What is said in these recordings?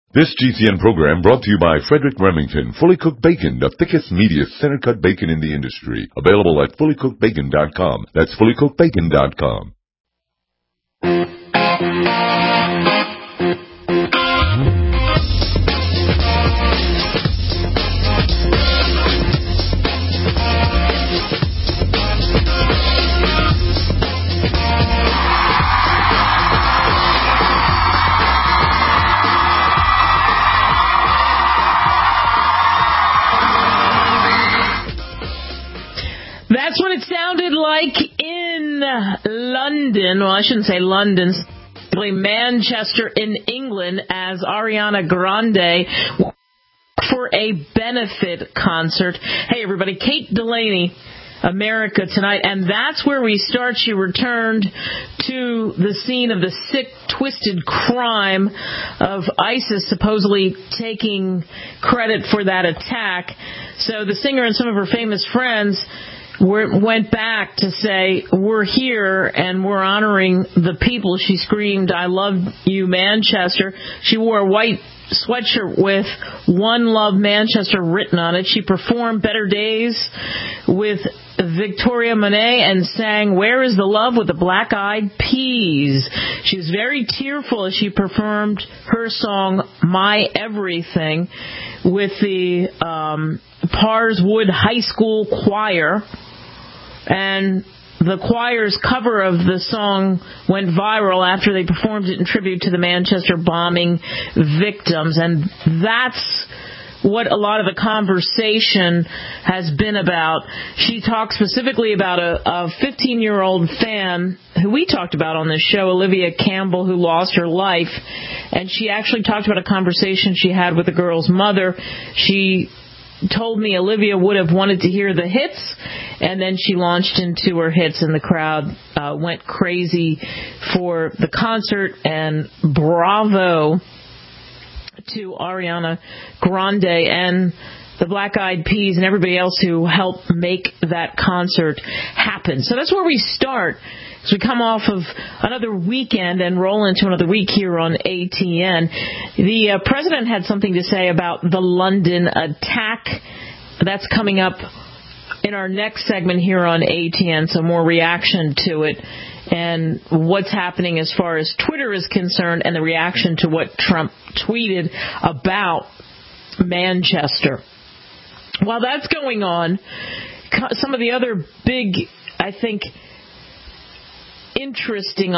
This GCN program brought to you by Frederick Remington, Fully Cooked Bacon, the thickest, meatiest, center-cut bacon in the industry. Available at fullycookedbacon.com. That's fullycookedbacon.com. That's what it sounded like in London. Well, I shouldn't say London, Manchester in England, as Ariana Grande for a benefit concert. Hey, everybody, Kate Delaney, America Tonight, and that's where we start. She returned to the scene of the sick, twisted crime of ISIS supposedly taking credit for that attack. So the singer and some of her famous friends went back to say, we're here and we're honoring the people. She screamed, I love you, Manchester. She wore a white sweatshirt with One Love Manchester written on it. She performed Better Days with Victoria Monet and sang Where is the Love with the Black Eyed Peas. She was very tearful as she performed her song My Everything with the Parswood High School Choir. And the choir's cover of the song went viral after they performed it in tribute to the Manchester bombing victims. And that's what a lot of the conversation has been about. She talked specifically about a 15-year-old fan who we talked about on this show, Olivia Campbell, who lost her life. And she actually talked about a conversation she had with the girl's mother. She told me Olivia would have wanted to hear the hits, and then she launched into her hits, and the crowd went crazy for the concert. And bravo to Ariana Grande and the Black Eyed Peas and everybody else who helped make that concert happen. So that's where we start as we come off of another weekend and roll into another week here on ATN. The president had something to say about the London attack. That's coming up in our next segment here on ATN, so more reaction to it and what's happening as far as Twitter is concerned and the reaction to what Trump tweeted about Manchester. While that's going on, some of the other big, I think, interesting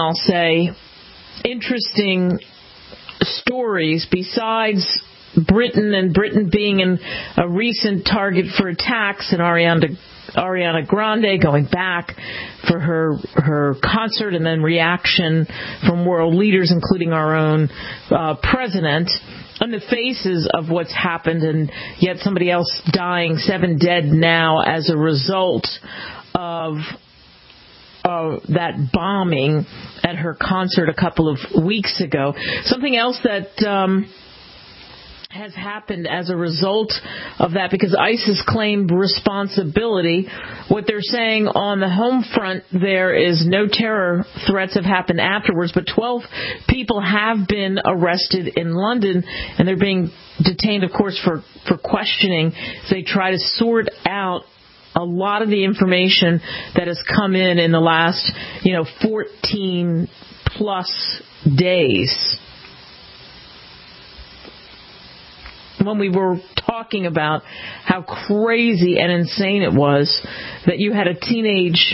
stories besides Britain and Britain being a recent target for attacks, and Ariana Grande going back for her concert, and then reaction from world leaders, including our own president, on the faces of what's happened, and yet somebody else dying, 7 dead now as a result of that bombing at her concert a couple of weeks ago. Something else that has happened as a result of that, because ISIS claimed responsibility. What they're saying on the home front there is no terror threats have happened afterwards, but 12 people have been arrested in London, and they're being detained, of course, for questioning as they try to sort out a lot of the information that has come in the last, 14 plus days. When we were talking about how crazy and insane it was that you had a teenage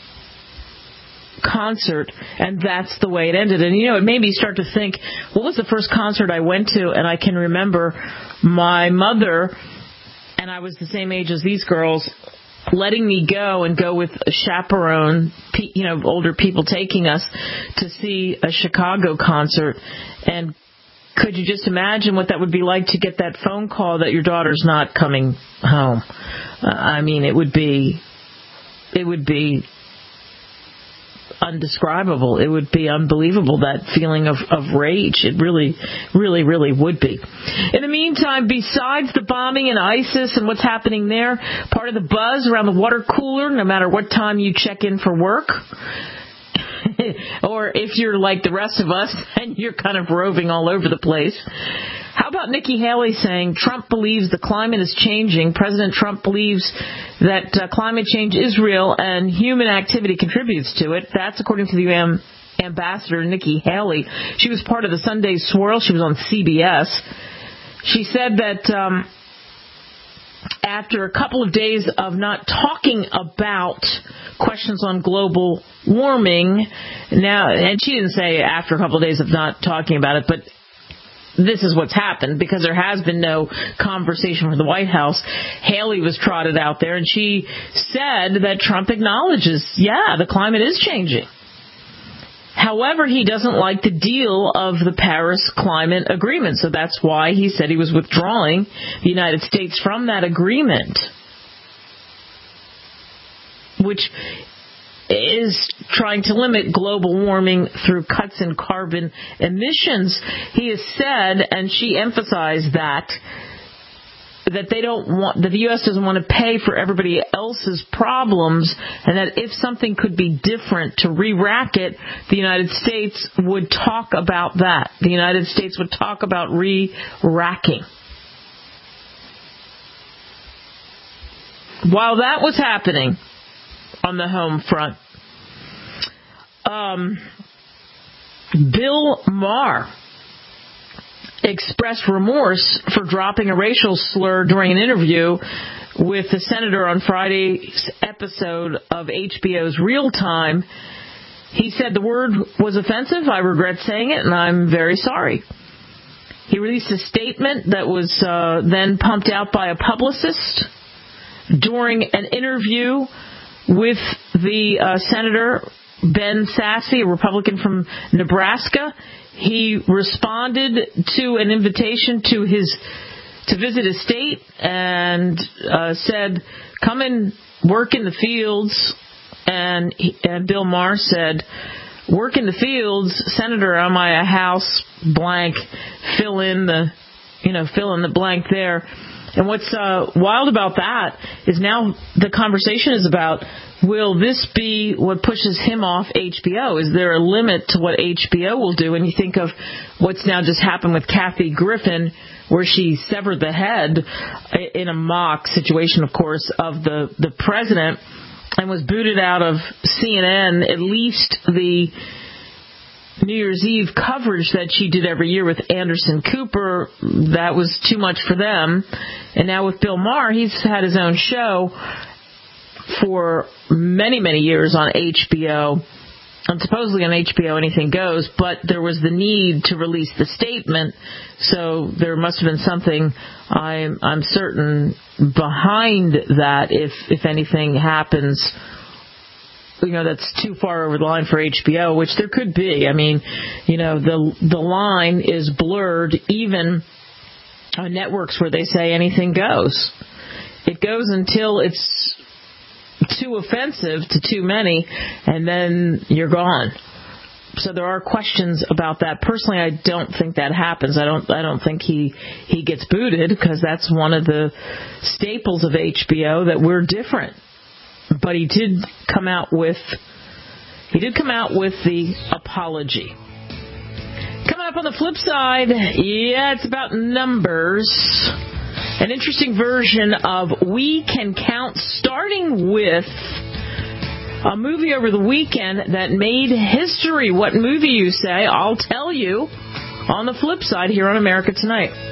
concert and that's the way it ended. And, it made me start to think, what was the first concert I went to? And I can remember my mother, and I was the same age as these girls, letting me go with a chaperone, older people taking us to see a Chicago concert. And could you just imagine what that would be like to get that phone call that your daughter's not coming home? It would be undescribable. It would be unbelievable, that feeling of rage. It really, really, really would be. In the meantime, besides the bombing and ISIS and what's happening there, part of the buzz around the water cooler, no matter what time you check in for work, or if you're like the rest of us and you're kind of roving all over the place, how How about Nikki Haley saying Trump believes the climate is changing? President Trump believes that climate change is real and human activity contributes to it. That's according to the UN ambassador, Nikki Haley. She was part of the Sunday Swirl. She was on CBS. She said that after a couple of days of not talking about questions on global warming, now, and she didn't say after a couple of days of not talking about it, but this is what's happened because there has been no conversation from the White House. Haley was trotted out there, and she said that Trump acknowledges, the climate is changing. However, he doesn't like the deal of the Paris Climate Agreement, so that's why he said he was withdrawing the United States from that agreement, which is trying to limit global warming through cuts in carbon emissions. He has said, and she emphasized that they don't want, that the U.S. doesn't want to pay for everybody else's problems, and that if something could be different to re-rack it, the United States would talk about that. The United States would talk about re-racking. While that was happening on the home front, Bill Maher expressed remorse for dropping a racial slur during an interview with the senator on Friday's episode of HBO's Real Time. He said the word was offensive. I regret saying it, and I'm very sorry. He released a statement that was then pumped out by a publicist during an interview with the Senator Ben Sasse, a Republican from Nebraska. He responded to an invitation to visit his state and said, "Come and work in the fields." And Bill Maher said, "Work in the fields, Senator. Am I a house blank? Fill in the blank there." And what's wild about that is now the conversation is about, will this be what pushes him off HBO? Is there a limit to what HBO will do? And you think of what's now just happened with Kathy Griffin, where she severed the head in a mock situation, of course, of the president and was booted out of CNN, at least the New Year's Eve coverage that she did every year with Anderson Cooper. That was too much for them. And now with Bill Maher, he's had his own show for many, many years on HBO. And supposedly on HBO anything goes, but there was the need to release the statement, so there must have been something, I'm certain, behind that if anything happens, that's too far over the line for HBO, which there could be. I mean, the line is blurred even on networks where they say anything goes. It goes until it's too offensive to too many, and then you're gone. So there are questions about that. Personally, I don't think that happens. I don't think he gets booted, because that's one of the staples of HBO, that we're different. But he did come out with the apology. Coming up on the flip side, it's about numbers. An interesting version of We Can Count, starting with a movie over the weekend that made history. What movie, you say? I'll tell you on the flip side here on America Tonight.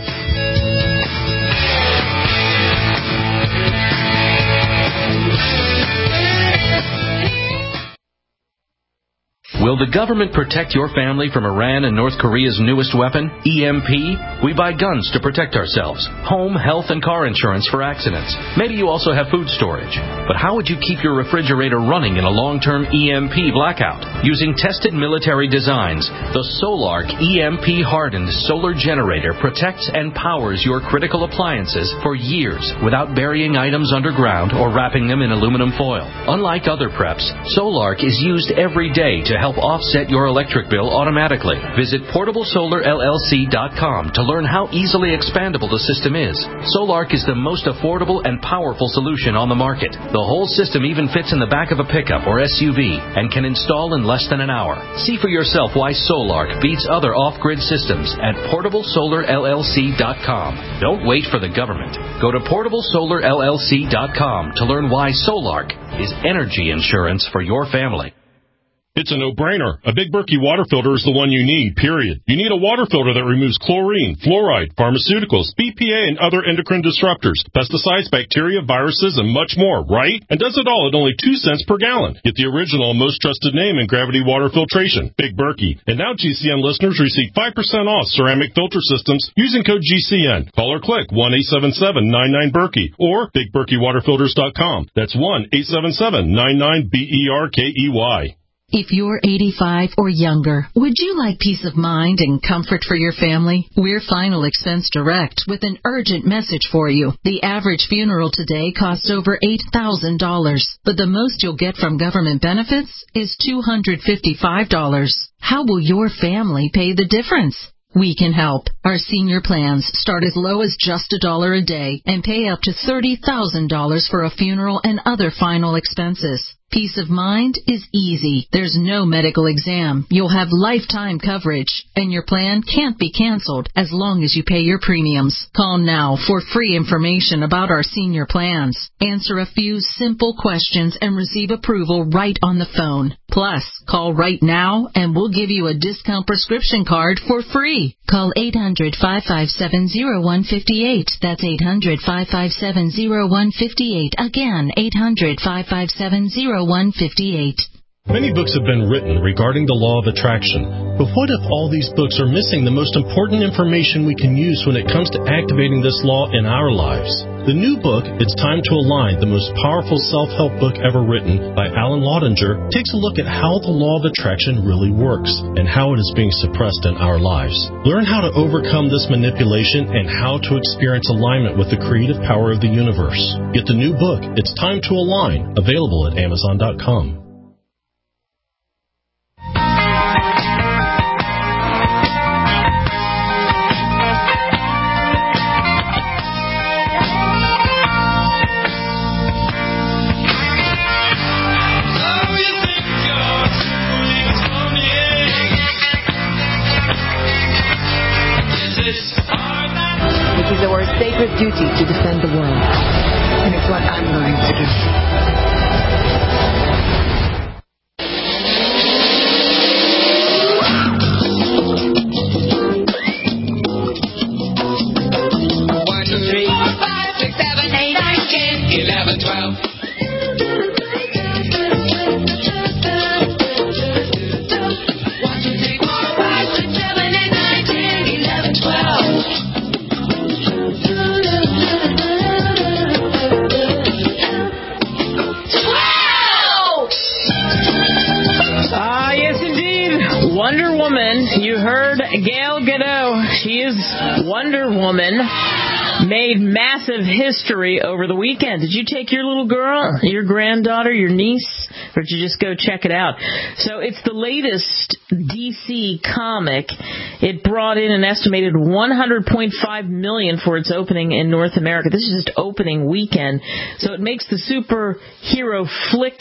Will the government protect your family from Iran and North Korea's newest weapon, EMP? We buy guns to protect ourselves, home, health, and car insurance for accidents. Maybe you also have food storage. But how would you keep your refrigerator running in a long-term EMP blackout? Using tested military designs, the Solark EMP-hardened solar generator protects and powers your critical appliances for years without burying items underground or wrapping them in aluminum foil. Unlike other preps, Solark is used every day to help help offset your electric bill automatically. Visit PortableSolarLLC.com to learn how easily expandable the system is. Solark is the most affordable and powerful solution on the market. The whole system even fits in the back of a pickup or SUV and can install in less than an hour. See for yourself why Solark beats other off-grid systems at PortableSolarLLC.com. Don't wait for the government. Go to PortableSolarLLC.com to learn why Solark is energy insurance for your family. It's a no-brainer. A Big Berkey water filter is the one you need, period. You need a water filter that removes chlorine, fluoride, pharmaceuticals, BPA, and other endocrine disruptors, pesticides, bacteria, viruses, and much more, right? And does it all at only 2 cents per gallon. Get the original and most trusted name in gravity water filtration, Big Berkey. And now GCN listeners receive 5% off ceramic filter systems using code GCN. Call or click 1-877-99-BERKEY or BigBerkeyWaterFilters.com. That's 1-877-99-BERKEY. If you're 85 or younger, would you like peace of mind and comfort for your family? We're Final Expense Direct with an urgent message for you. The average funeral today costs over $8,000, but the most you'll get from government benefits is $255. How will your family pay the difference? We can help. Our senior plans start as low as just $1 a day and pay up to $30,000 for a funeral and other final expenses. Peace of mind is easy. There's no medical exam. You'll have lifetime coverage, and your plan can't be canceled as long as you pay your premiums. Call now for free information about our senior plans. Answer a few simple questions and receive approval right on the phone. Plus, call right now and we'll give you a discount prescription card for free. Call 800-557-0158. That's 800-557-0158. Again, 800-557-0158. Many books have been written regarding the law of attraction, but what if all these books are missing the most important information we can use when it comes to activating this law in our lives? The new book, It's Time to Align, the most powerful self-help book ever written by Alan Laudinger, takes a look at how the law of attraction really works and how it is being suppressed in our lives. Learn how to overcome this manipulation and how to experience alignment with the creative power of the universe. Get the new book, It's Time to Align, available at Amazon.com. It is our sacred duty to defend the world. And it's what I'm going to do. Wonder Woman, you heard Gal Gadot. She is Wonder Woman. Made massive history over the weekend. Did you take your little girl, your granddaughter, your niece, or did you just go check it out? So it's the latest DC comic. It brought in an estimated $100.5 million for its opening in North America. This is just opening weekend. So it makes the superhero flick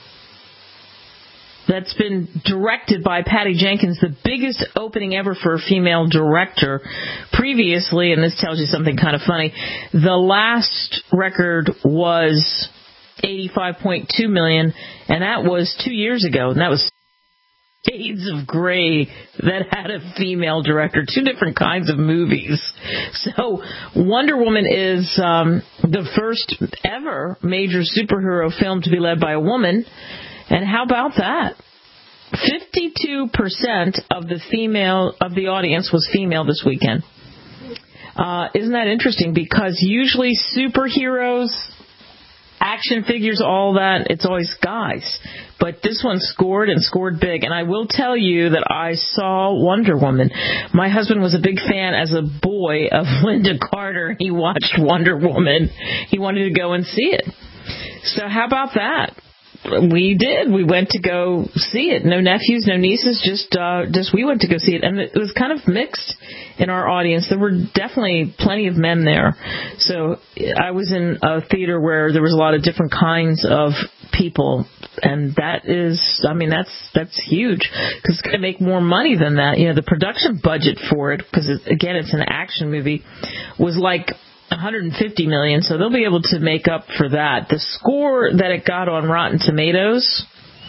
that's been directed by Patty Jenkins, the biggest opening ever for a female director. Previously, and this tells you something kind of funny, the last record was $85.2 million, and that was 2 years ago, and that was Shades of Grey that had a female director. Two different kinds of movies. So Wonder Woman is the first ever major superhero film to be led by a woman. And how about that? 52% of the audience was female this weekend. Isn't that interesting? Because usually superheroes, action figures, all that, it's always guys. But this one scored and scored big. And I will tell you that I saw Wonder Woman. My husband was a big fan as a boy of Linda Carter. He watched Wonder Woman. He wanted to go and see it. So how about that? we did. We went to go see it. No nephews, no nieces, just we went to go see it. And it was kind of mixed in our audience. There were definitely plenty of men there. So I was in a theater where there was a lot of different kinds of people. And that is, I mean, that's huge, because it's going to make more money than that. You know, the production budget for it, because again, it's an action movie, was like $150 million, so they'll be able to make up for that. The score that it got on Rotten Tomatoes,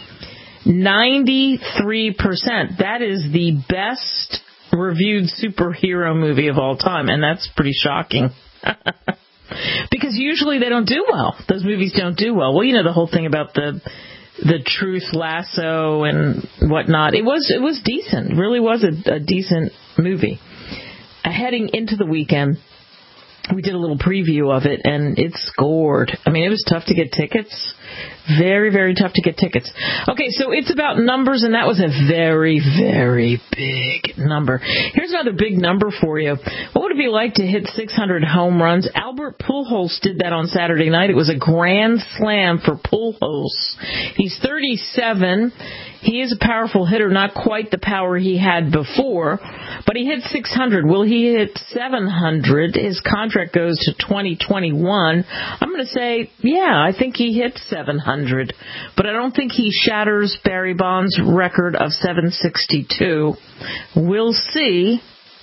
93%. That is the best reviewed superhero movie of all time, and that's pretty shocking. Because usually they don't do well. Those movies don't do well. Well, you know the whole thing about the Truth Lasso and whatnot. It was decent. It really was a decent movie. Heading into the weekend, we did a little preview of it, and it scored. I mean, it was tough to get tickets. Very, very tough to get tickets. Okay, so it's about numbers, and that was a very, very big number. Here's another big number for you. What would it be like to hit 600 home runs? Albert Pujols did that on Saturday night. It was a grand slam for Pujols. He's 37. He is a powerful hitter, not quite the power he had before, but he hit 600. Will he hit 700? His contract goes to 2021. I'm going to say, yeah, I think he hits 700, but I don't think he shatters Barry Bonds' record of 762. We'll see.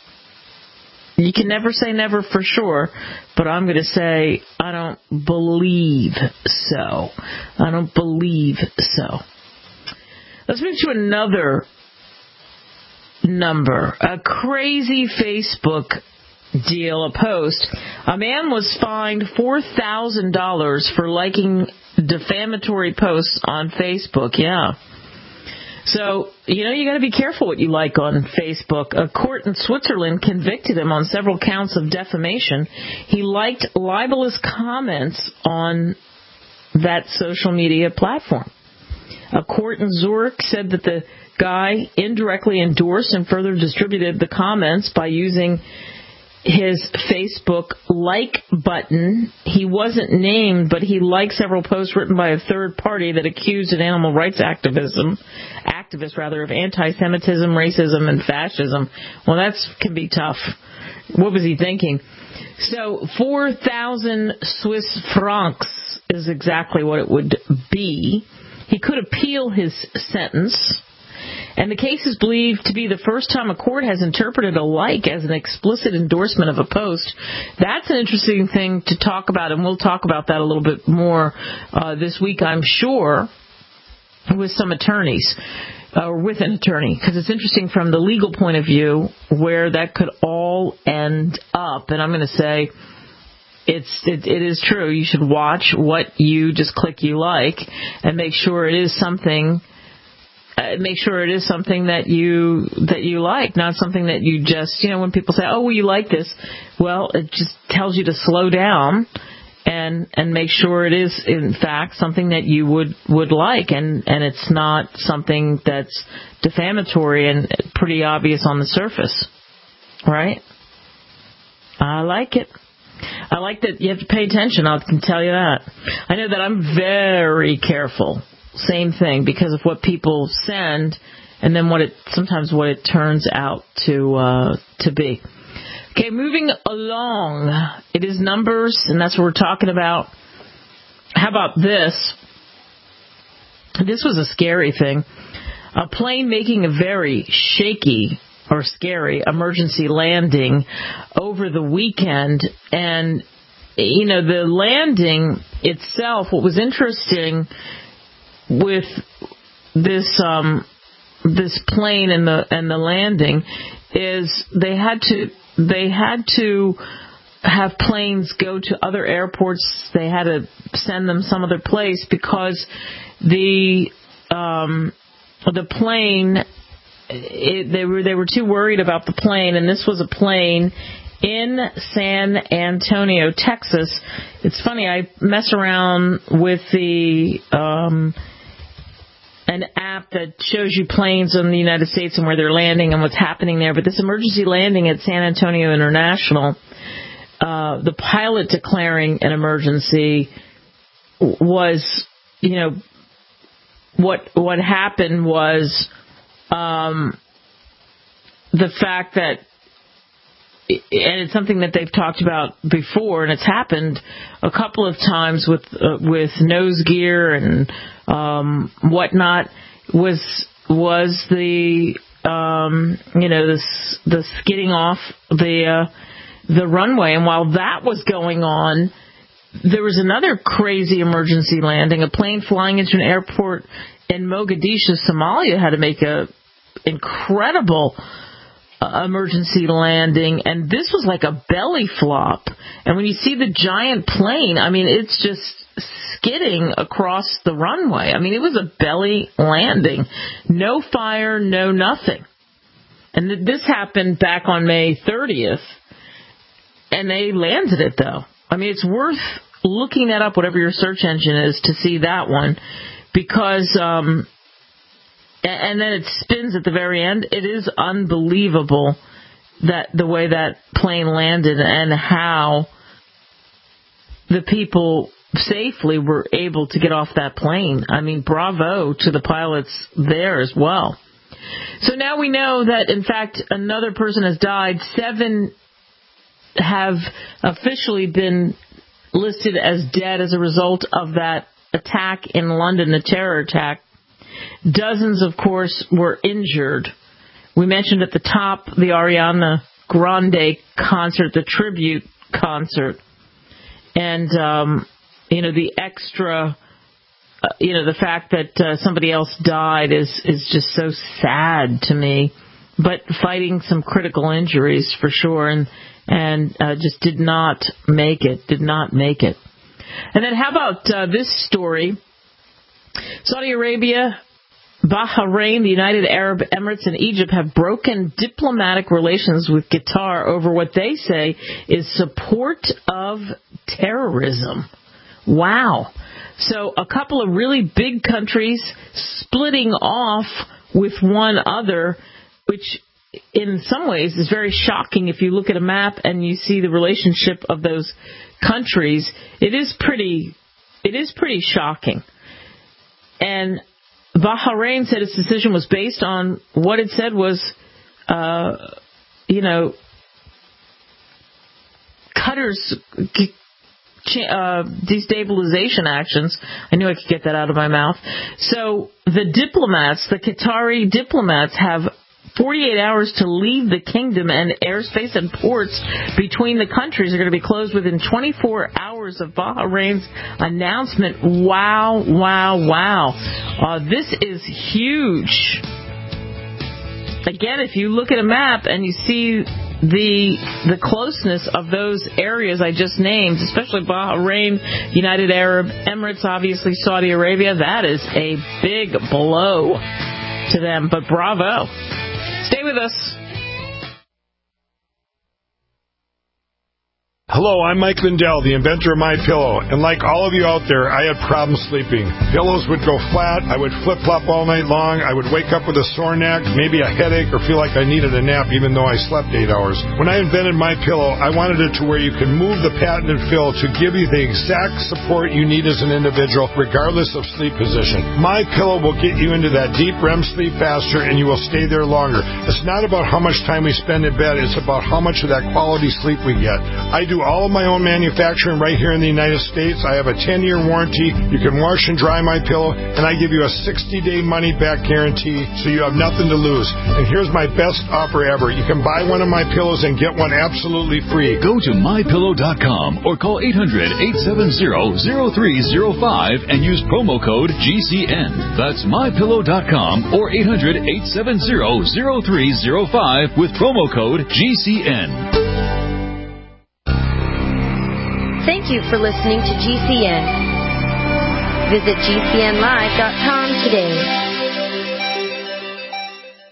You can never say never for sure, but I'm going to say I don't believe so. I don't believe so. Let's move to another number. A crazy Facebook deal, a post. A man was fined $4,000 for liking defamatory posts on Facebook. Yeah. So, you know, you got to be careful what you like on Facebook. A court in Switzerland convicted him on several counts of defamation. He liked libelous comments on that social media platform. A court in Zurich said that the guy indirectly endorsed and further distributed the comments by using his Facebook like button. He wasn't named, but he liked several posts written by a third party that accused an animal rights activist of anti-Semitism, racism, and fascism. Well, that can be tough. What was he thinking? So 4,000 Swiss francs is exactly what it would be. He could appeal his sentence, and the case is believed to be the first time a court has interpreted a like as an explicit endorsement of a post. That's an interesting thing to talk about, and we'll talk about that a little bit more this week, I'm sure, with some attorneys, or with an attorney, because it's interesting from the legal point of view where that could all end up. And I'm going to say, it is true. You should watch what you just click you like, and make sure it is something. Make sure it is something that you like, not something that you just, when people say, "Oh, well, you like this," well, it just tells you to slow down and make sure it is in fact something that you would like, and it's not something that's defamatory and pretty obvious on the surface, right? I like it. I like that you have to pay attention, I can tell you that. I know that I'm very careful. Same thing, because of what people send and then sometimes what it turns out to be. Okay, moving along. It is numbers, and that's what we're talking about. How about this? This was a scary thing. A plane making a very shaky or scary emergency landing over the weekend. And, the landing itself, what was interesting with this plane and the landing is they had to have planes go to other airports. They had to send them some other place because the plane, they were too worried about the plane, and this was a plane in San Antonio, Texas. It's funny, I mess around with an app that shows you planes in the United States and where they're landing and what's happening there. But this emergency landing at San Antonio International, the pilot declaring an emergency was, what happened was the fact that, and it's something that they've talked about before, and it's happened a couple of times with nose gear and whatnot, was the the skidding off the runway. And while that was going on, there was another crazy emergency landing. A plane flying into an airport in Mogadishu, Somalia, had to make a incredible emergency landing, and this was like a belly flop. And when you see the giant plane, I mean, it's just skidding across the runway. I mean, it was a belly landing. No fire, no nothing. And this happened back on May 30th, and they landed it, though. I mean, it's worth looking that up, whatever your search engine is, to see that one, because and then it spins at the very end. It is unbelievable that the way that plane landed and how the people safely were able to get off that plane. I mean, bravo to the pilots there as well. So now we know that, in fact, another person has died. 7 have officially been listed as dead as a result of that attack in London, the terror attack. Dozens, of course, were injured. We mentioned at the top the Ariana Grande concert, the tribute concert. And, the extra, the fact that somebody else died is just so sad to me. But fighting some critical injuries for sure, and just did not make it. And then how about this story? Saudi Arabia, Bahrain, the United Arab Emirates, and Egypt have broken diplomatic relations with Qatar over what they say is support of terrorism. Wow. So a couple of really big countries splitting off with one other, which in some ways is very shocking if you look at a map and you see the relationship of those countries. It is pretty shocking. And Bahrain said its decision was based on what it said was, Qatar's destabilization actions. I knew I could get that out of my mouth. So the Qatari diplomats have 48 hours to leave the kingdom, and airspace and ports between the countries are going to be closed within 24 hours of Bahrain's announcement. Wow. This is huge. Again, if you look at a map and you see the closeness of those areas I just named, especially Bahrain, United Arab Emirates, obviously Saudi Arabia, that is a big blow to them. But bravo. Stay with us. Hello, I'm Mike Lindell, the inventor of MyPillow, and like all of you out there, I had problems sleeping. Pillows would go flat, I would flip-flop all night long, I would wake up with a sore neck, maybe a headache, or feel like I needed a nap even though I slept 8 hours. When I invented MyPillow, I wanted it to where you can move the patented fill to give you the exact support you need as an individual, regardless of sleep position. MyPillow will get you into that deep REM sleep faster, and you will stay there longer. It's not about how much time we spend in bed, it's about how much of that quality sleep we get. I do all of my own manufacturing right here in the United States. I have a 10-year warranty. You can wash and dry my pillow, and I give you a 60-day money-back guarantee, so you have nothing to lose. And here's my best offer ever. You can buy one of my pillows and get one absolutely free. Go to MyPillow.com or call 800-870-0305 and use promo code GCN. That's MyPillow.com or 800-870-0305 with promo code GCN. Thank you for listening to GCN. Visit GCNlive.com today.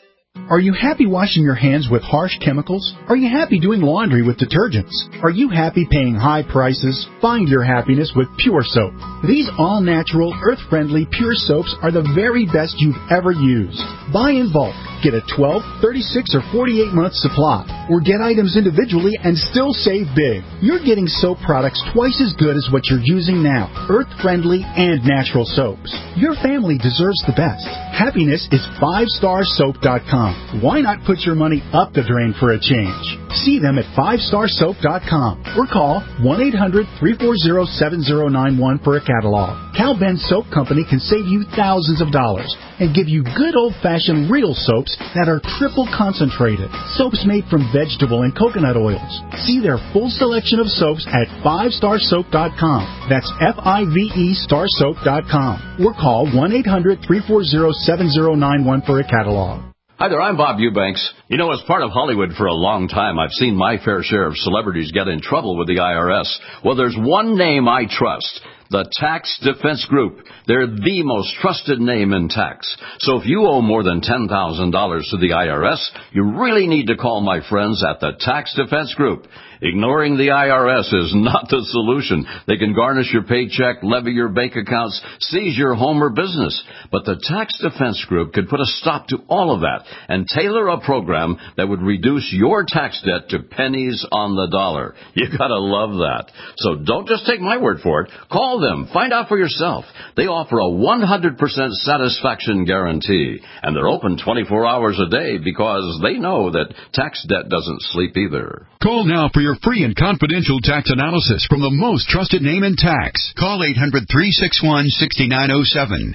Are you happy washing your hands with harsh chemicals? Are you happy doing laundry with detergents? Are you happy paying high prices? Find your happiness with Pure Soap. These all-natural, earth-friendly Pure Soaps are the very best you've ever used. Buy in bulk. Get a 12, 36, or 48-month supply. Or get items individually and still save big. You're getting soap products twice as good as what you're using now. Earth-friendly and natural soaps. Your family deserves the best. Happiness is 5starsoap.com. Why not put your money up the drain for a change? See them at 5starsoap.com or call 1-800-340-7091 for a catalog. Cal Ben Soap Company can save you thousands of dollars and give you good old-fashioned real soaps that are triple concentrated. Soaps made from vegetable and coconut oils. See their full selection of soaps at 5starsoap.com. That's F-I-V-E starsoap.com. Or call 1-800-340-7091 for a catalog. Hi there, I'm Bob Eubanks. You know, as part of Hollywood for a long time, I've seen my fair share of celebrities get in trouble with the IRS. Well, there's one name I trust. The Tax Defense Group. They're the most trusted name in tax. So if you owe more than $10,000 to the IRS, you really need to call my friends at the Tax Defense Group. Ignoring the IRS is not the solution. They can garnish your paycheck, levy your bank accounts, seize your home or business. But the Tax Defense Group could put a stop to all of that and tailor a program that would reduce your tax debt to pennies on the dollar. You gotta love that. So don't just take my word for it. Call them. Find out for yourself. They offer a 100% satisfaction guarantee. And they're open 24 hours a day because they know that tax debt doesn't sleep either. Call now for your free and confidential tax analysis from the most trusted name in tax. Call 800-361-6907.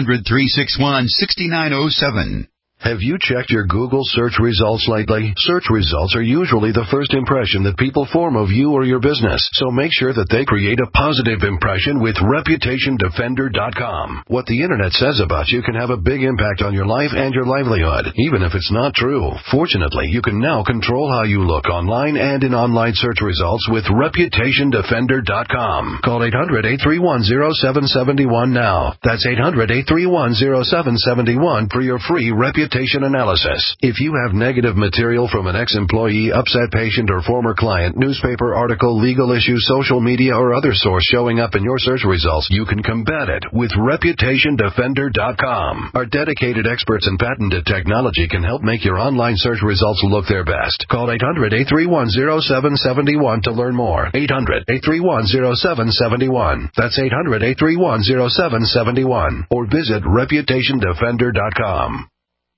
800-361-6907. Have you checked your Google search results lately? Search results are usually the first impression that people form of you or your business, so make sure that they create a positive impression with ReputationDefender.com. What the Internet says about you can have a big impact on your life and your livelihood, even if it's not true. Fortunately, you can now control how you look online and in online search results with ReputationDefender.com. Call 800-831-0771 now. That's 800-831-0771 for your free reputation analysis. If you have negative material from an ex-employee, upset patient, or former client, newspaper article, legal issue, social media, or other source showing up in your search results, you can combat it with ReputationDefender.com. Our dedicated experts in patented technology can help make your online search results look their best. Call 800-831-0771 to learn more. 800-831-0771. That's 800-831-0771. Or visit ReputationDefender.com.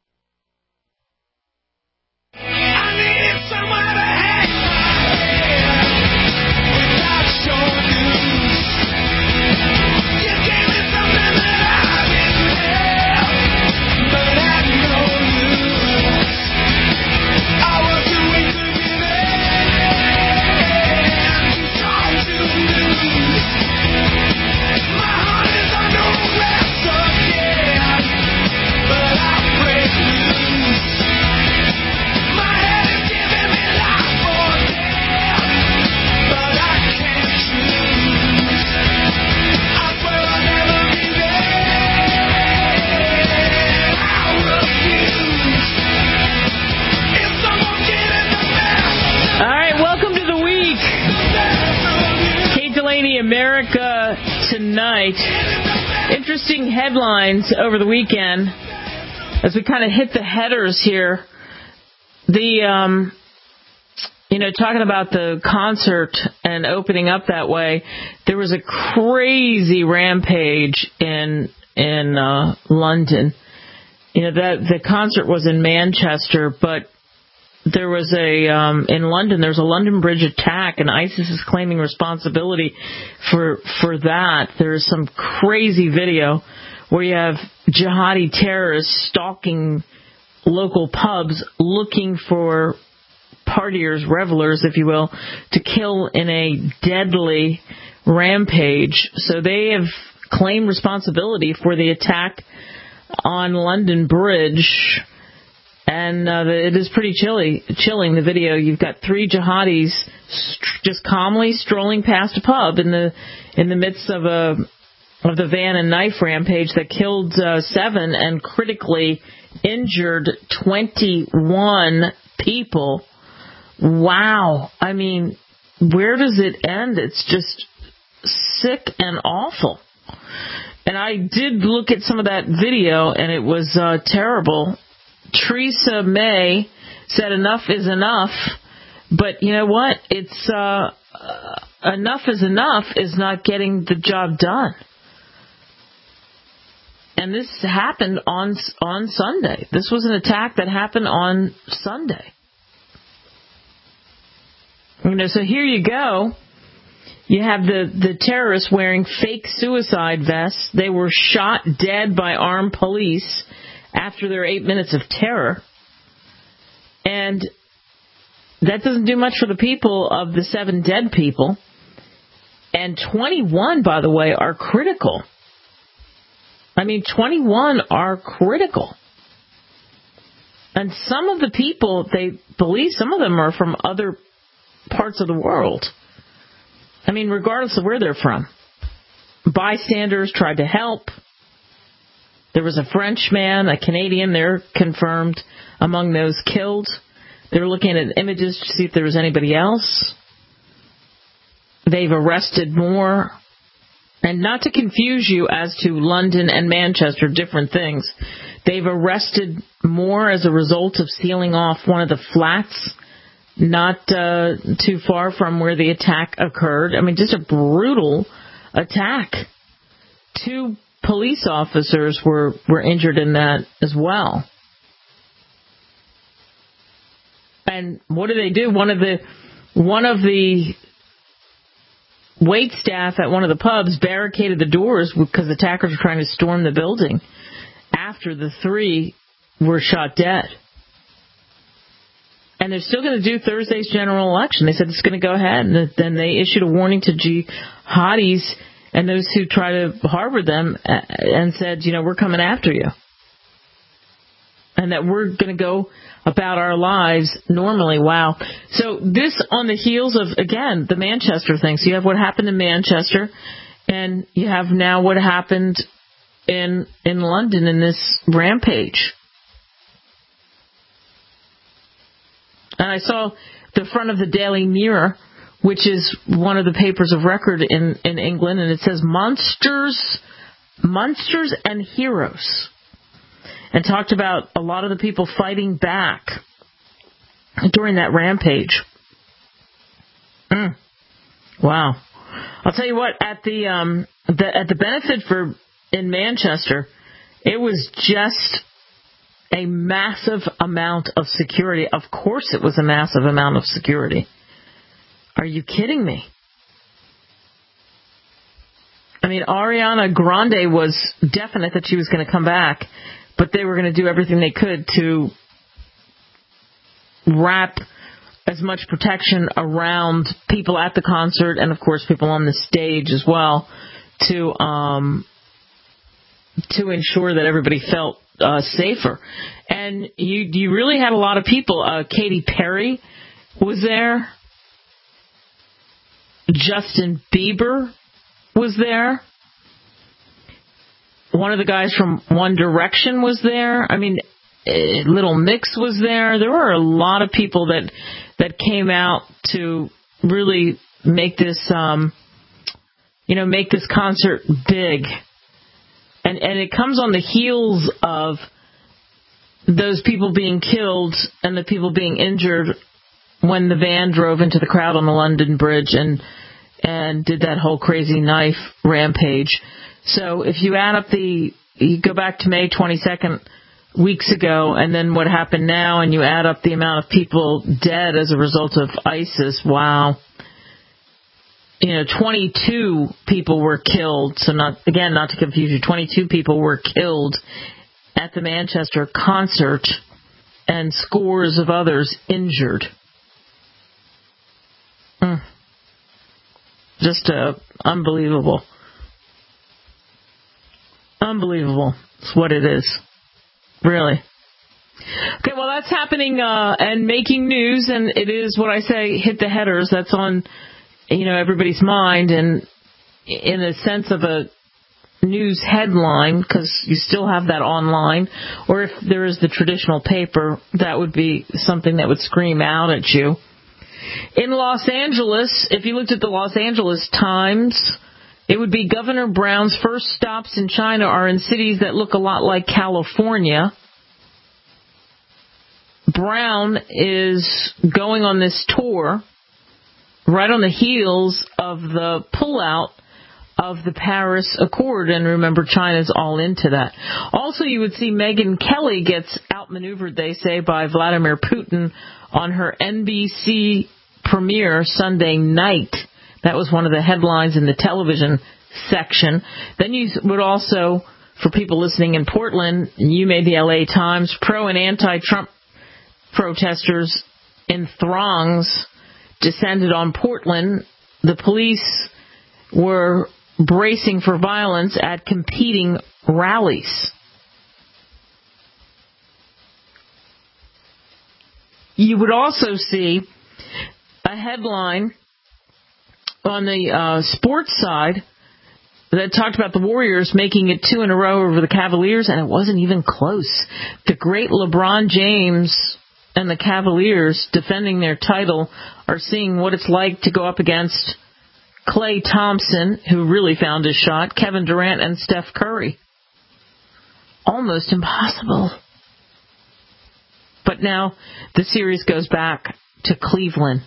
America Tonight. Interesting headlines over the weekend as we kind of hit the headers here. Talking about the concert and opening up that way, there was a crazy rampage in London. The concert was in Manchester, but there was in London, there's a London Bridge attack, and ISIS is claiming responsibility for that. There's some crazy video where you have jihadi terrorists stalking local pubs looking for partiers, revelers, if you will, to kill in a deadly rampage. So they have claimed responsibility for the attack on London Bridge. And it is pretty chilling, the video. You've got three jihadis just calmly strolling past a pub in the midst of the van and knife rampage that killed 7 and critically injured 21 people. Wow. I mean, where does it end? It's just sick and awful. And I did look at some of that video, and it was terrible. Theresa May said enough is enough. But you know what? It's enough is enough is not getting the job done. And this happened on Sunday. This was an attack that happened on Sunday. So here you go. You have the terrorists wearing fake suicide vests. They were shot dead by armed police after their 8 minutes of terror. And that doesn't do much for the people of the 7 dead people. And 21, by the way, are critical. 21 are critical. And some of the people, they believe some of them are from other parts of the world. Regardless of where they're from. Bystanders tried to help. There was a Frenchman, a Canadian, they're confirmed among those killed. They're looking at images to see if there was anybody else. They've arrested more. And not to confuse you as to London and Manchester, different things. They've arrested more as a result of sealing off one of the flats not too far from where the attack occurred. Just a brutal attack. 2 police officers were injured in that as well. And what do? One of the wait staff at one of the pubs barricaded the doors because attackers were trying to storm the building after the 3 were shot dead. And they're still going to do Thursday's general election. They said it's going to go ahead. And then they issued a warning to jihadis and those who try to harbor them and said, we're coming after you. And that we're going to go about our lives normally. Wow. So this on the heels of, again, the Manchester thing. So you have what happened in Manchester, and you have now what happened in London in this rampage. And I saw the front of the Daily Mirror, which is one of the papers of record in England, and it says Monsters and Heroes. And talked about a lot of the people fighting back during that rampage. Wow. I'll tell you what, at the benefit in Manchester, it was just a massive amount of security. Of course it was a massive amount of security. Are you kidding me? Ariana Grande was definite that she was going to come back, but they were going to do everything they could to wrap as much protection around people at the concert and, of course, people on the stage as well to ensure that everybody felt safer. And you really had a lot of people. Katy Perry was there. Justin Bieber was there. One of the guys from One Direction was there. Little Mix was there. There were a lot of people that came out to really make this, make this concert big. And it comes on the heels of those people being killed and the people being injured when the van drove into the crowd on the London Bridge and did that whole crazy knife rampage. So if you add up you go back to May 22nd, weeks ago, and then what happened now, and you add up the amount of people dead as a result of ISIS, wow. 22 people were killed. So not to confuse you, 22 people were killed at the Manchester concert and scores of others injured. Just unbelievable. Unbelievable. It's what it is. Really. Okay, well, that's happening and making news, and it is what I say, hit the headers. That's on everybody's mind, and in a sense of news headline, because you still have that online, or if there is the traditional paper, that would be something that would scream out at you. In Los Angeles, if you looked at the Los Angeles Times, it would be Governor Brown's first stops in China are in cities that look a lot like California. Brown is going on this tour right on the heels of the pullout of the Paris Accord, and remember, China's all into that. Also, you would see Megyn Kelly gets outmaneuvered, they say, by Vladimir Putin on her NBC premiere Sunday night. That was one of the headlines in the television section. Then you would also, for people listening in Portland, you made the LA Times, pro and anti-Trump protesters in throngs descended on Portland. The police were bracing for violence at competing rallies. You would also see a headline on the sports side that talked about the Warriors making it 2 in a row over the Cavaliers, and it wasn't even close. The great LeBron James and the Cavaliers, defending their title, are seeing what it's like to go up against Klay Thompson, who really found his shot, Kevin Durant, and Steph Curry. Almost impossible. But now the series goes back to Cleveland.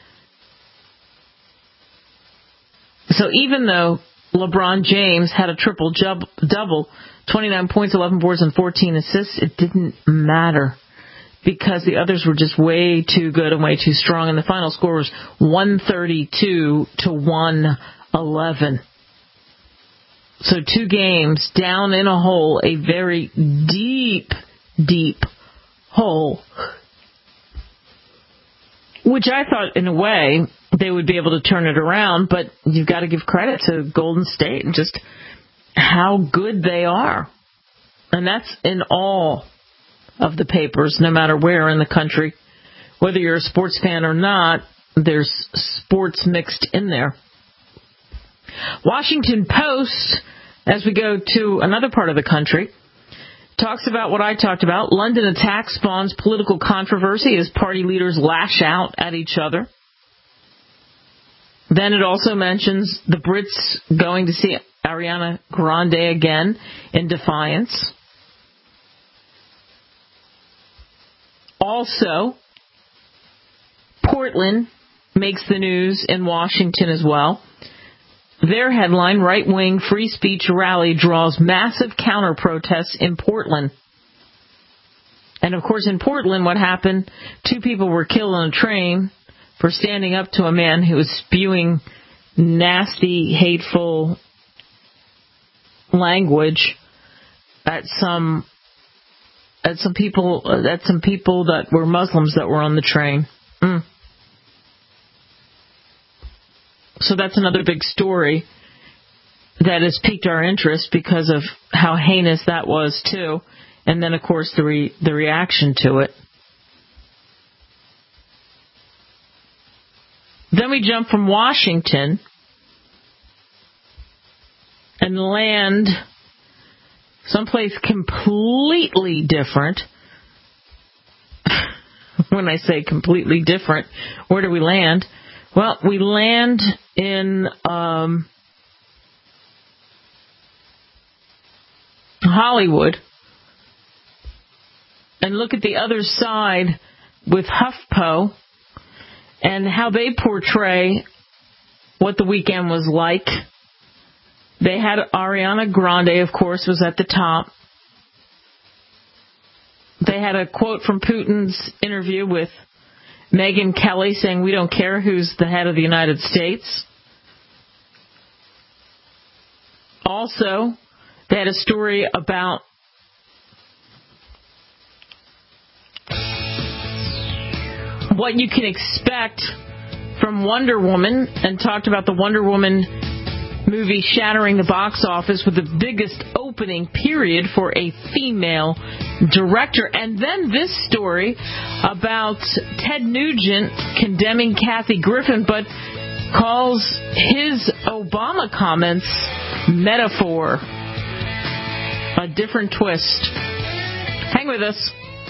So even though LeBron James had a triple-double, 29 points, 11 boards, and 14 assists, it didn't matter because the others were just way too good and way too strong, and the final score was 132 to 111. So 2 games down in a hole, a very deep, deep hole, which I thought, in a way, they would be able to turn it around, but you've got to give credit to Golden State and just how good they are. And that's in all of the papers, no matter where in the country. Whether you're a sports fan or not, there's sports mixed in there. Washington Post, as we go to another part of the country, talks about what I talked about. London attack spawns political controversy as party leaders lash out at each other. Then it also mentions the Brits going to see Ariana Grande again in defiance. Also, Portland makes the news in Washington as well. Their headline, right-wing free speech rally draws massive counter-protests in Portland. And, of course, in Portland, what happened? 2 people were killed on a train for standing up to a man who was spewing nasty, hateful language at some people that were Muslims that were on the train. So that's another big story that has piqued our interest because of how heinous that was too, and then of course the reaction to it. Then we jump from Washington and land someplace completely different. When I say completely different, where do we land? Well, we land in Hollywood and look at the other side with HuffPo and how they portray what the weekend was like. They had Ariana Grande, of course, was at the top. They had a quote from Putin's interview with Megyn Kelly saying, "We don't care who's the head of the United States." Also, they had a story about what you can expect from Wonder Woman and talked about the Wonder Woman movie shattering the box office with the biggest opening period for a female director. And then this story about Ted Nugent condemning Kathy Griffin, but calls his Obama comments metaphor. a different twist. Hang with us.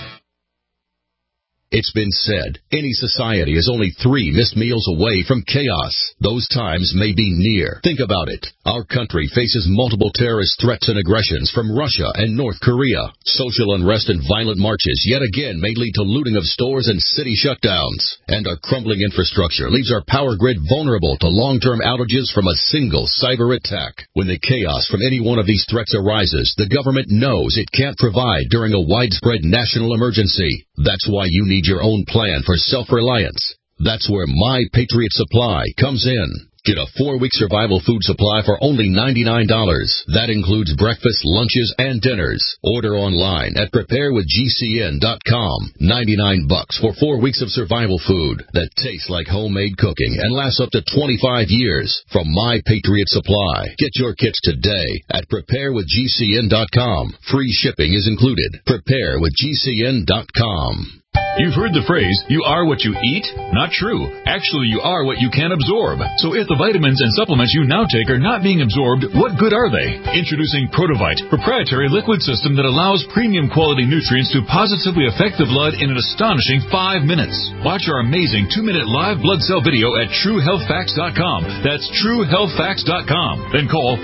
It's been said, any society is only 3 missed meals away from chaos. Those times may be near. Think about it. Our country faces multiple terrorist threats and aggressions from Russia and North Korea. Social unrest and violent marches yet again may lead to looting of stores and city shutdowns. And our crumbling infrastructure leaves our power grid vulnerable to long-term outages from a single cyber attack. When the chaos from any one of these threats arises, the government knows it can't provide during a widespread national emergency. That's why you need your own plan for self-reliance. That's where My Patriot Supply comes in. Get a 4-week survival food supply for only $99. That includes breakfast, lunches, and dinners. Order online at preparewithgcn.com. $99 for 4 weeks of survival food that tastes like homemade cooking and lasts up to 25 years from My Patriot Supply. Get your kits today at preparewithgcn.com. Free shipping is included. Preparewithgcn.com. You've heard the phrase, you are what you eat? Not true. Actually, you are what you can absorb. So if the vitamins and supplements you now take are not being absorbed, what good are they? Introducing Protovite, proprietary liquid system that allows premium quality nutrients to positively affect the blood in an astonishing 5 minutes. Watch our amazing 2-minute live blood cell video at TrueHealthFacts.com. That's TrueHealthFacts.com. Then call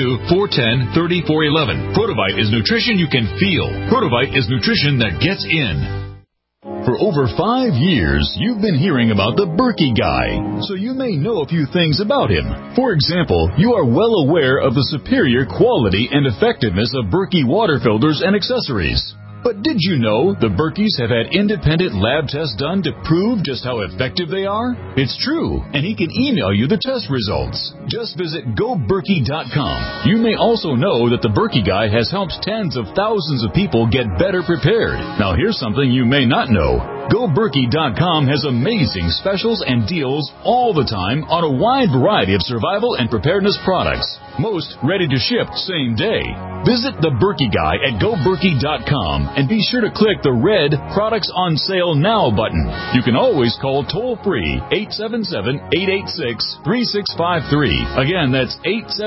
502-410-3411. Protovite is nutrition you can feel. Protovite is nutrition that gets in. For over 5 years, you've been hearing about the Berkey Guy, so you may know a few things about him. For example, you are well aware of the superior quality and effectiveness of Berkey water filters and accessories. But did you know the Berkeys have had independent lab tests done to prove just how effective they are? It's true, and he can email you the test results. Just visit GoBerkey.com. You may also know that the Berkey Guy has helped tens of thousands of people get better prepared. Now here's something you may not know. GoBerkey.com has amazing specials and deals all the time on a wide variety of survival and preparedness products. Most ready to ship same day. Visit the Berkey Guy at GoBerkey.com and be sure to click the red Products on Sale Now button. You can always call toll-free 877-886-3653. Again, that's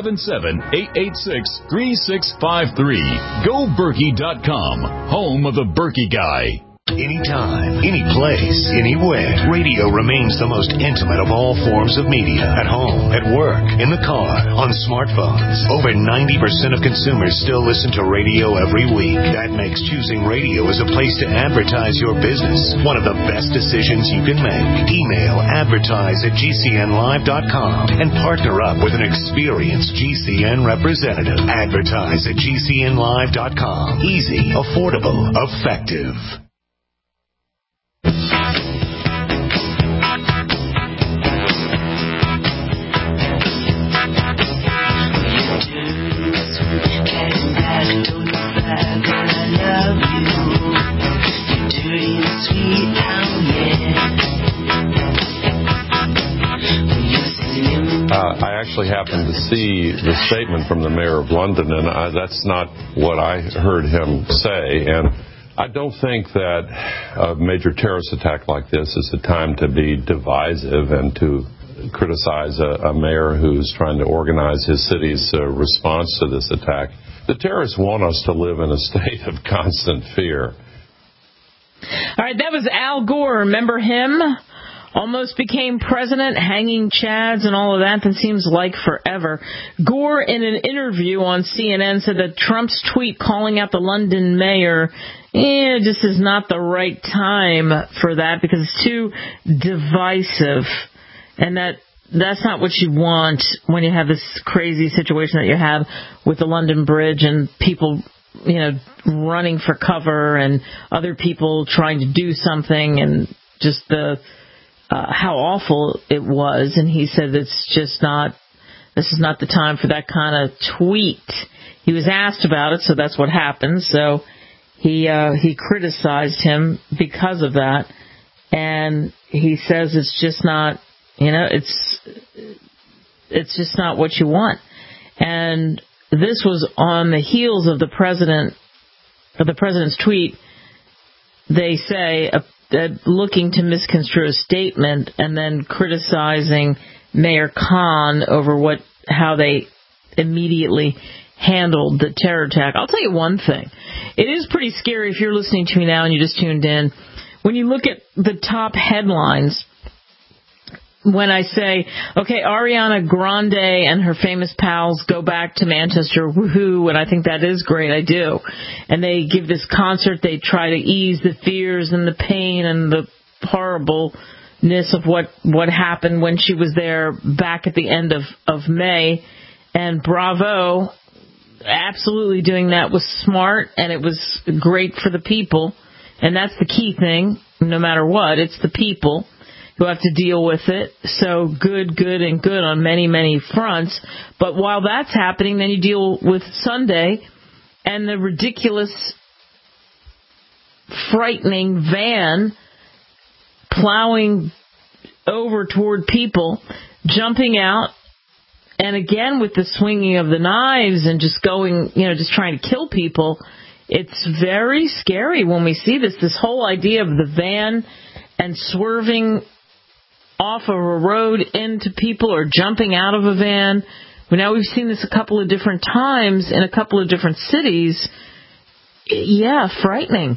877-886-3653. GoBerkey.com, home of the Berkey Guy. Anytime, any place, anywhere. Radio remains the most intimate of all forms of media. At home, at work, in the car, on smartphones. Over 90% of consumers still listen to radio every week. That makes choosing radio as a place to advertise your business one of the best decisions you can make. Email advertise@gcnlive.com and partner up with an experienced GCN representative. Advertise@gcnlive.com. Easy, affordable, effective. I actually happened to see the statement from the mayor of London, and that's not what I heard him say. And I don't think that a major terrorist attack like this is the time to be divisive and to criticize a mayor who's trying to organize his city's response to this attack. The terrorists want us to live in a state of constant fear. All right, that was Al Gore. Remember him? Almost became president, hanging chads and all of that. That seems like forever. Gore, in an interview on CNN, said that Trump's tweet calling out the London mayor, this is not the right time for that because it's too divisive. And that's not what you want when you have this crazy situation that you have with the London Bridge and people, running for cover and other people trying to do something and just how awful it was. And he said this is not the time for that kind of tweet. He was asked about it, so that's what happened. So he criticized him because of that. And he says it's just not, it's just not what you want. And this was on the heels of the president's tweet. They say looking to misconstrue a statement and then criticizing Mayor Khan over how they immediately handled the terror attack. I'll tell you one thing. It is pretty scary if you're listening to me now and you just tuned in. When you look at the top headlines, when I say, okay, Ariana Grande and her famous pals go back to Manchester, woohoo, and I think that is great, I do. And they give this concert, they try to ease the fears and the pain and the horribleness of what happened when she was there back at the end of May. And bravo, absolutely doing that was smart, and it was great for the people. And that's the key thing, no matter what, it's the people who have to deal with it. So good on many, many fronts. But while that's happening, then you deal with Sunday and the ridiculous, frightening van plowing over toward people, jumping out, and again with the swinging of the knives and just going, just trying to kill people. It's very scary when we see this whole idea of the van and swerving off of a road into people or jumping out of a van. Now we've seen this a couple of different times in a couple of different cities. Yeah, frightening.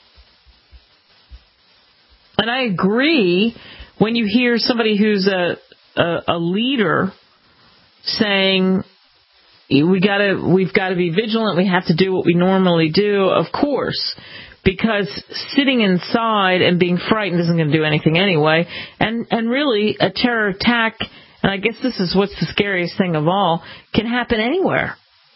And I agree when you hear somebody who's a leader saying we've got to be vigilant, we have to do what we normally do, of course. Because sitting inside and being frightened isn't going to do anything anyway. And really, a terror attack, and I guess this is what's the scariest thing of all, can happen anywhere.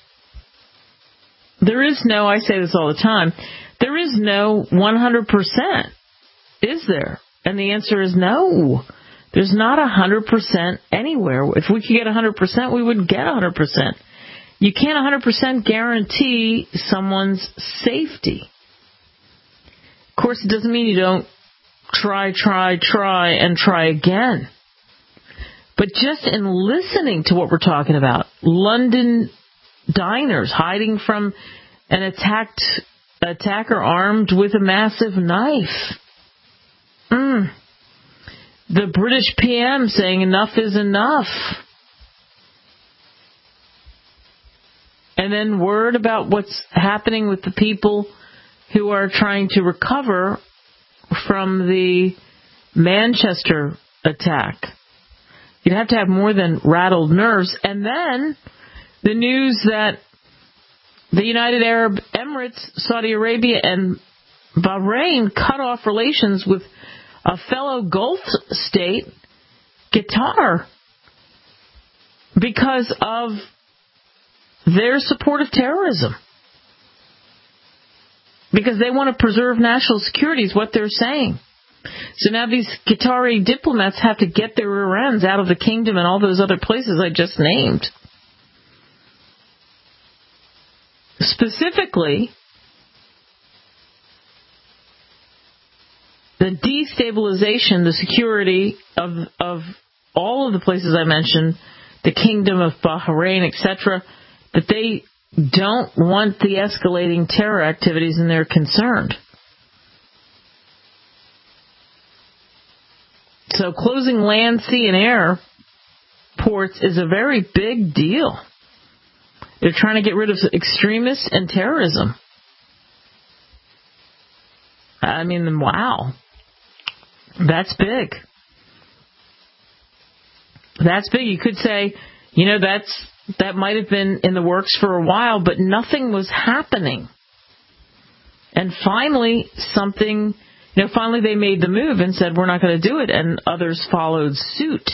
There is no, I say this all the time, there is no 100%, is there? And the answer is no. There's not 100% anywhere. If we could get 100%, we would get 100%. You can't 100% guarantee someone's safety. Of course, it doesn't mean you don't try again. But just in listening to what we're talking about, London diners hiding from an attacker armed with a massive knife. The British PM saying enough is enough. And then word about what's happening with the people who are trying to recover from the Manchester attack. You'd have to have more than rattled nerves. And then the news that the United Arab Emirates, Saudi Arabia, and Bahrain cut off relations with a fellow Gulf state, Qatar, because of their support of terrorism. Because they want to preserve national security is what they're saying. So now these Qatari diplomats have to get their rear ends out of the kingdom and all those other places I just named. Specifically, the destabilization, the security of all of the places I mentioned, the kingdom of Bahrain, etc., that they don't want the escalating terror activities and they're concerned. So closing land, sea, and air ports is a very big deal. They're trying to get rid of extremists and terrorism. I mean, wow. That's big. That's big. You could say, that might have been in the works for a while, but nothing was happening. And finally, finally they made the move and said, we're not going to do it, and others followed suit.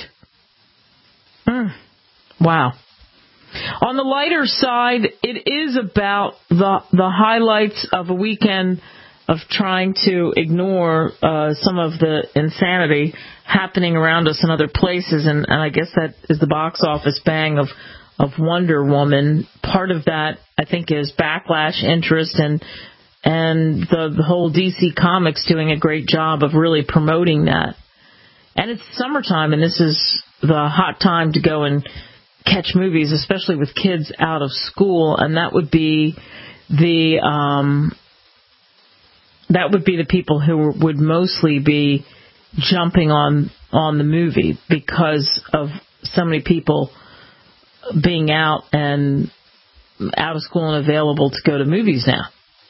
Wow. On the lighter side, it is about the highlights of a weekend of trying to ignore some of the insanity happening around us in other places, and I guess that is the box office bang of Wonder Woman. Part of that, I think, is backlash, interest, and the whole DC Comics doing a great job of really promoting that. And it's summertime, and this is the hot time to go and catch movies, especially with kids out of school, and that would be the people who would mostly be jumping on the movie because of so many people being out and out of school and available to go to movies now.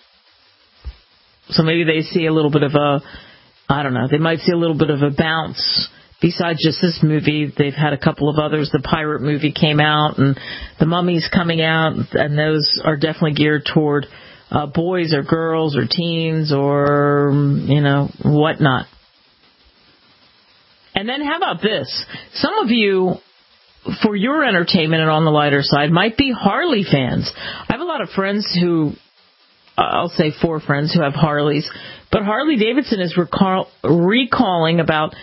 So maybe they see a little bit of they might see a little bit of a bounce. Besides just this movie, they've had a couple of others. The Pirate movie came out, and The Mummy's coming out, and those are definitely geared toward boys or girls or teens or, whatnot. And then how about this? Some of you, for your entertainment and on the lighter side, might be Harley fans. I have a lot of friends who, I'll say 4 friends who have Harleys, but Harley Davidson is recalling about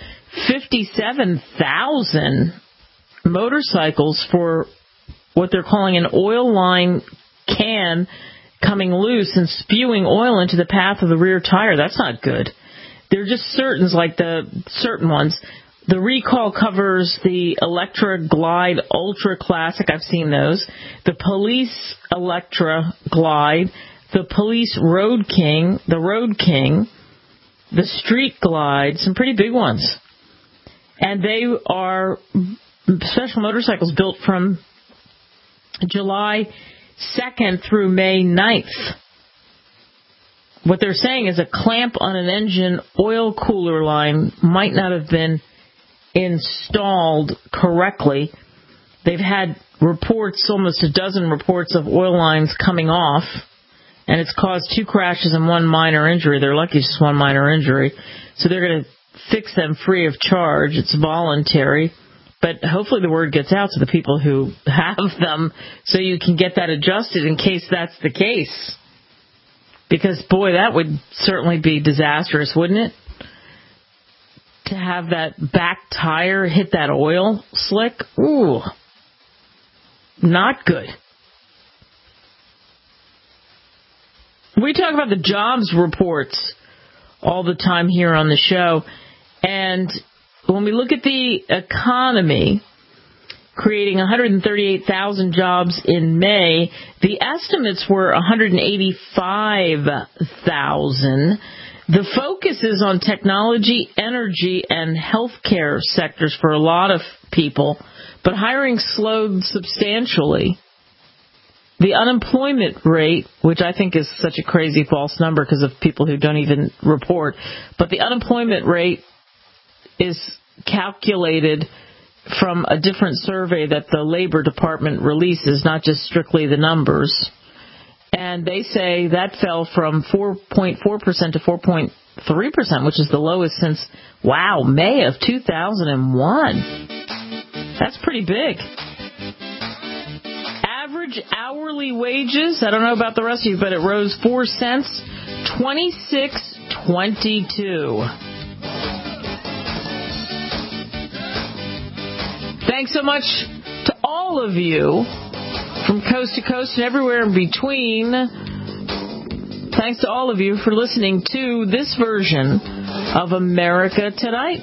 57,000 motorcycles for what they're calling an oil line can coming loose and spewing oil into the path of the rear tire. That's not good. They're just certain ones. The recall covers the Electra Glide Ultra Classic. I've seen those. The Police Electra Glide. The Police Road King. The Road King. The Street Glide. Some pretty big ones. And they are special motorcycles built from July 2nd through May 9th. What they're saying is a clamp on an engine oil cooler line might not have been installed correctly. They've had reports, almost a dozen reports of oil lines coming off, and it's caused 2 crashes and 1 minor injury. They're lucky it's just 1 minor injury. So they're going to fix them free of charge. It's voluntary. But hopefully the word gets out to the people who have them so you can get that adjusted in case that's the case. Because, boy, that would certainly be disastrous, wouldn't it? To have that back tire hit that oil slick. Ooh. Not good. We talk about the jobs reports all the time here on the show. And when we look at the economy, creating 138,000 jobs in May, the estimates were 185,000. The focus is on technology, energy, and healthcare sectors for a lot of people, but hiring slowed substantially. The unemployment rate, which I think is such a crazy false number because of people who don't even report, but the unemployment rate is calculated from a different survey that the Labor Department releases, not just strictly the numbers. And they say that fell from 4.4% to 4.3%, which is the lowest since, May of 2001. That's pretty big. Average hourly wages, I don't know about the rest of you, but it rose 4 cents, $26.22. Thanks so much to all of you from coast to coast and everywhere in between. Thanks to all of you for listening to this version of America Tonight.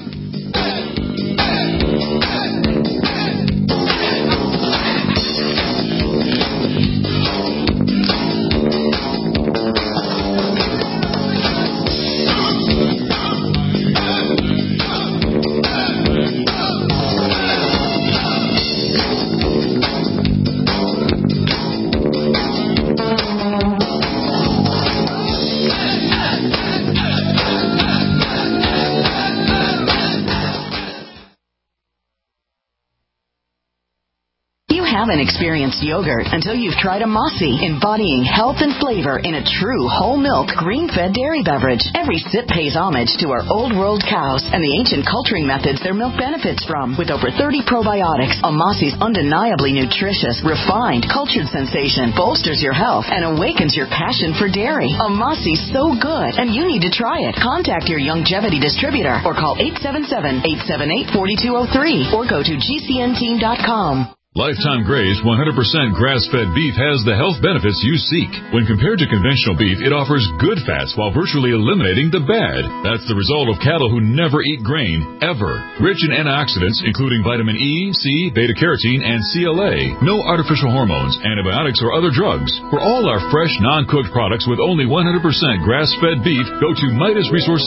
Haven't experienced yogurt until you've tried a Mossy, embodying health and flavor in a true whole milk, green-fed dairy beverage. Every sip pays homage to our old world cows and the ancient culturing methods their milk benefits from. With over 30 probiotics, a Mossy's undeniably nutritious, refined, cultured sensation bolsters your health and awakens your passion for dairy. A Mossy's so good, and you need to try it. Contact your Youngevity distributor or call 877-878-4203 or go to gcnteam.com. Lifetime Graze 100% grass-fed beef has the health benefits you seek. When compared to conventional beef, it offers good fats while virtually eliminating the bad. That's the result of cattle who never eat grain, ever. Rich in antioxidants, including vitamin E, C, beta-carotene, and CLA. No artificial hormones, antibiotics, or other drugs. For all our fresh, non-cooked products with only 100% grass-fed beef, go to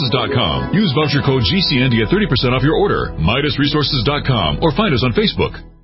MidasResources.com. Use voucher code GCN to get 30% off your order. MidasResources.com or find us on Facebook.